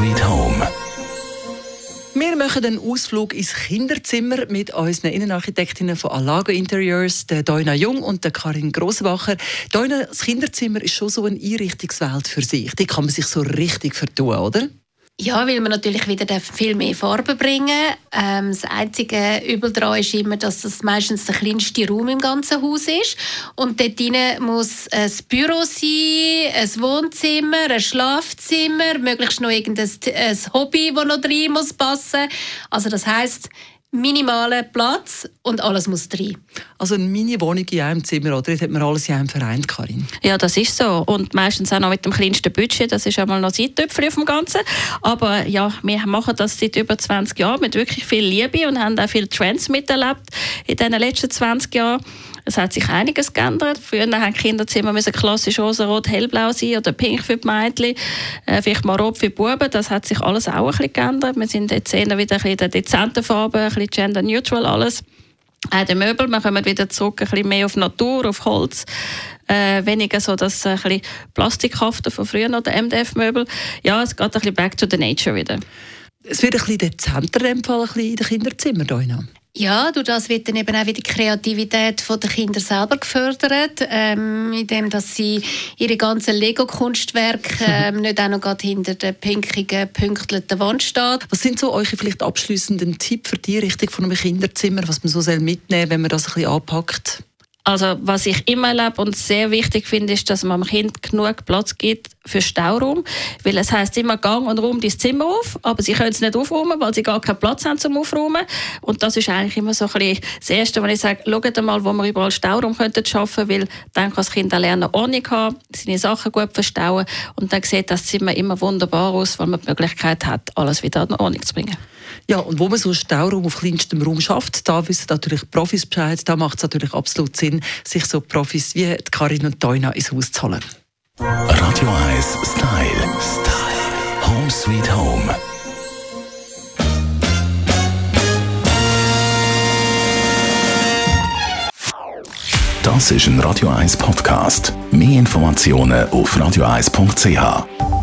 Sweet Home. Wir machen einen Ausflug ins Kinderzimmer mit unseren Innenarchitektinnen von Alago Interiors, der Doina Jung und der Karin Grossenbacher. Doina, das Kinderzimmer ist schon so eine Einrichtungswelt für sich. Die kann man sich so richtig vertun, oder? Ja, weil wir natürlich wieder viel mehr Farben bringen. Das einzige Übel daran ist immer, dass das meistens der kleinste Raum im ganzen Haus ist. Und dort drin muss ein Büro sein, ein Wohnzimmer, ein Schlafzimmer, möglichst noch irgendein Hobby, das noch rein muss passen. Also das heisst, minimaler Platz und alles muss rein. Also eine Mini-Wohnung in einem Zimmer, oder? Dort hat man alles in einem vereint, Karin. Ja, das ist so. Und meistens auch noch mit dem kleinsten Budget. Das ist einmal noch das i-Tüpfchen auf dem Ganzen. Aber ja, wir machen das seit über 20 Jahren mit wirklich viel Liebe und haben auch viele Trends miterlebt in den letzten 20 Jahren. Es hat sich einiges geändert. Früher haben Kinderzimmer klassisch rosa-rot, hellblau sein oder pink für die Mädchen, vielleicht mal rot für die Buben. Das hat sich alles auch ein bisschen geändert. Wir sind jetzt eher wieder ein bisschen in der dezenten Farbe, ein bisschen gender-neutral alles. Auch die Möbel, wir kommen wieder zurück, ein bisschen mehr auf Natur, auf Holz. Weniger so das ein bisschen Plastikhafte von früher noch, der MDF-Möbel. Ja, es geht ein bisschen back to the nature wieder. Es wird ein bisschen dezenter in den Kinderzimmern, Doina. Ja, durch das wird dann eben auch wieder die Kreativität der Kinder selber gefördert, indem dass sie ihre ganzen Lego-Kunstwerke nicht auch noch gerade hinter der pinkigen, pünktlichen Wand steht. Was sind so eure vielleicht abschliessenden Tipps für die Richtung von einem Kinderzimmer, was man so mitnehmen soll, wenn man das ein bisschen anpackt? Also, was ich immer erlebe und sehr wichtig finde, ist, dass man dem Kind genug Platz gibt für Stauraum. Weil es heisst immer, gang und räum dein Zimmer auf, aber sie können es nicht aufräumen, weil sie gar keinen Platz haben zum Aufräumen. Und das ist eigentlich immer so ein bisschen das Erste, wenn ich sage, schaut mal, wo wir überall Stauraum schaffen könnten, weil dann kann das Kind auch lernen, Ordnung haben, seine Sachen gut verstauen und dann sieht das Zimmer immer wunderbar aus, weil man die Möglichkeit hat, alles wieder in Ordnung zu bringen. Ja, und wo man so Stauraum auf kleinstem Raum schafft, da wissen natürlich Profis Bescheid, da macht es natürlich absolut Sinn, sich so Profis wie Karin und Doina ins Haus zu holen. Radio 1 Style. Home Sweet Home. Das ist ein Radio 1 Podcast. Mehr Informationen auf radio1.ch.